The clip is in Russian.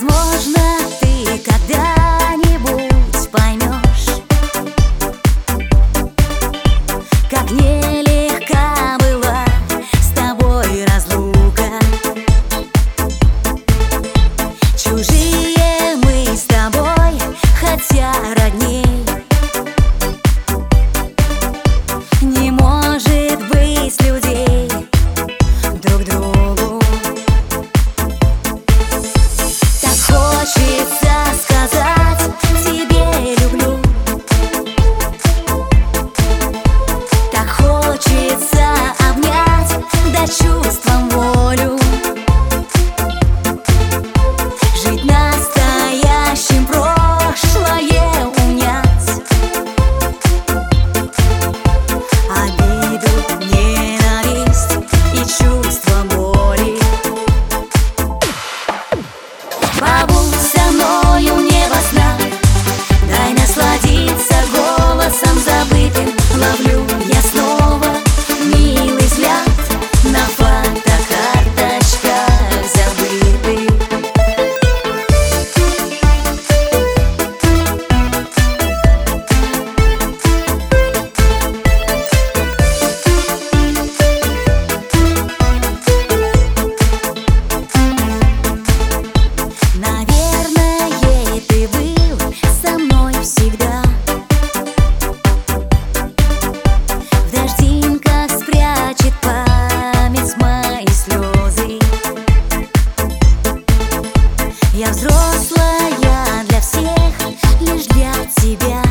Возможно, ты когда-нибудь поймешь, как нелегка была с тобой разлука. Чужие мы с тобой, хотя родней. Не может быть людей друг другу. Так хочется сказать тебе люблю. Так хочется обнять, дать чувствам волю. Жить настоящим, прошлое унять. Обиду, ненависть и чувство боли. Побудь со мною не во снах, дай насладиться голосом забытым. Ловлю я снова милый взгляд на фотокарточках забытых. Наверное, ты был со мной всегда. В дождинках спрячет память мои слезы. Я взрослая для всех, лишь для тебя.